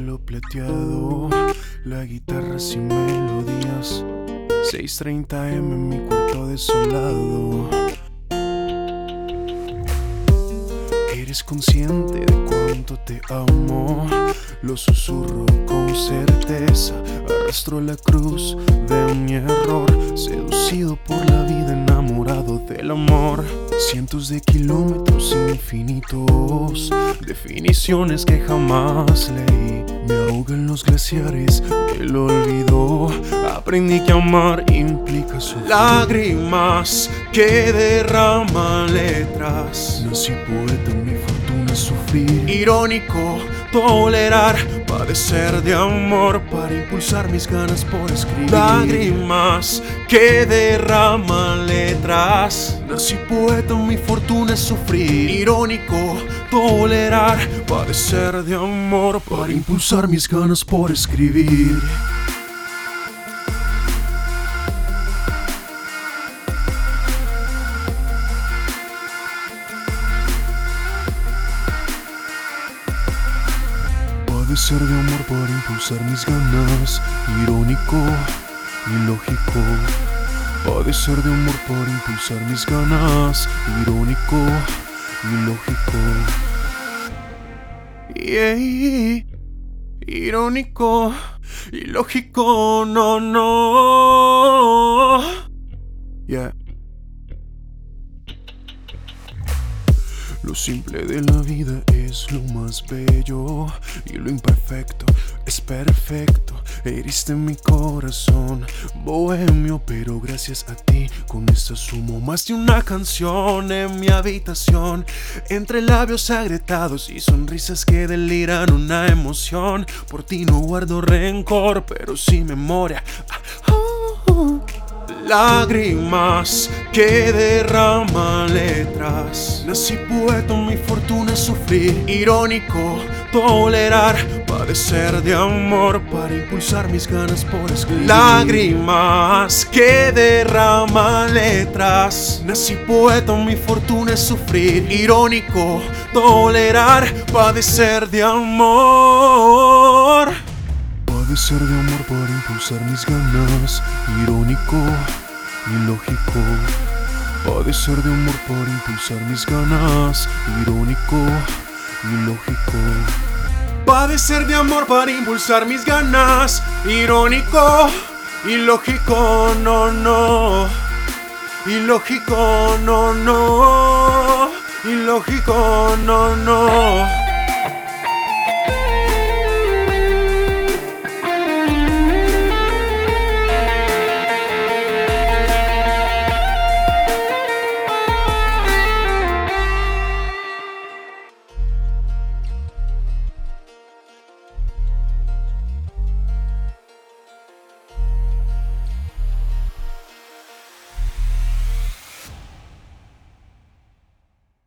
cielo plateado, la guitarra sin melodías. 6:30 AM en mi cuarto desolado. Eres consciente de cuánto te amo, lo susurro con certeza. Arrastro la cruz de mi error, seducido por la vida, enamorado del amor. Cientos de kilómetros infinitos, definiciones que jamás leí. Me ahogan los glaciares del olvido. Aprendí que amar implica sufrir. Lágrimas que derraman letras. Nací poeta, mi fortuna es sufrir. Irónico tolerar, padecer de amor para impulsar mis ganas por escribir. Lágrimas que derraman letras. Nací poeta, mi fortuna es sufrir. Irónico tolerar, padecer de amor para impulsar mis ganas por escribir. Padecer de amor para impulsar mis ganas. Irónico, ilógico. Padecer de amor para impulsar mis ganas. Irónico, ilógico. Yeah. Irónico, ilógico, no, no. Yeah. Lo simple de la vida es lo más bello y lo imperfecto es perfecto. Heriste mi corazón, bohemio, pero gracias a ti con esta sumo más de una canción en mi habitación. Entre labios agrietados y sonrisas que deliran una emoción. Por ti no guardo rencor, pero sí memoria. Lágrimas que derraman letras. Nací poeta, mi fortuna es sufrir. Irónico tolerar, padecer de amor para impulsar mis ganas por escribir. Lágrimas que derraman letras. Nací poeta, mi fortuna es sufrir. Irónico tolerar, padecer de amor. Padecer de amor para impulsar mis ganas. Irónico, ilógico. Padecer de amor para impulsar mis ganas. Irónico, ilógico. Padecer de amor para impulsar mis ganas. Irónico, ilógico, no, no. Ilógico, no, no. Ilógico, no, no.